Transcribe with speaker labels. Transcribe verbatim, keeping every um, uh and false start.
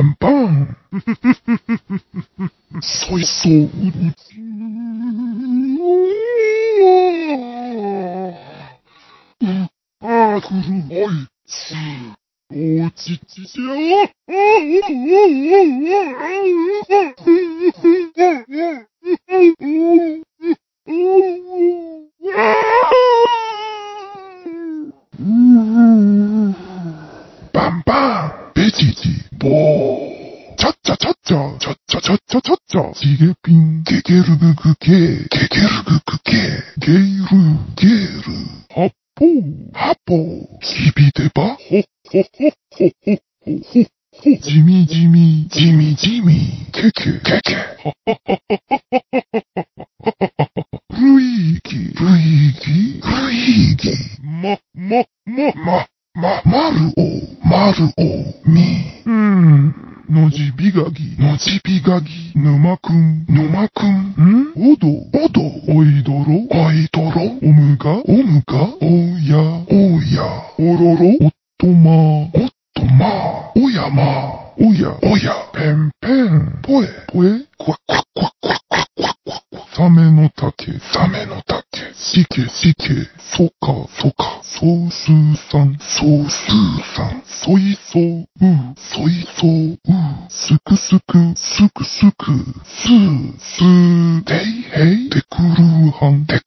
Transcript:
Speaker 1: ンパン。そいそう、うつ。ああ、くるまい。つ。おちちちゃ。バンバン、ベジジ、ボー。チャッチャチャッチャ、チャッチャチャッチャチャッチャ、チゲピン、ゲゲルググゲー、ゲゲルググゲー、ゲイル、ゲール、ハッポー、ハッポー、キビデバ、ホッホッホッホッホッホッホッホッ、ジミジミ、ジミジミ、ケケ、ケケ、ハハハハハ。ルイーギ、ルイーギ、ルイーギ、ま、ま、ま、ま、ま、まるお、まるお、み。うーん。のじびがぎ、のじびがぎ、ぬまくん、ぬまくん。んおど、おど、おいどろ、おいどろ、おむが、おむが、おや、おや、おろろ、おっとま、おっとま、おやま、おや、おや、ペンペン、ぽえ、ぽえ、こわ、こわ、こわ、こわ、こわ、こわ、こわ、こわ、サメの竹、サメの竹、しけ、しけ、そか、そか、そうすうさん、そうすうさん、そいそう、う、そいそう、う、すくすく、すくすく、す、す、ていへい、てくるはん、て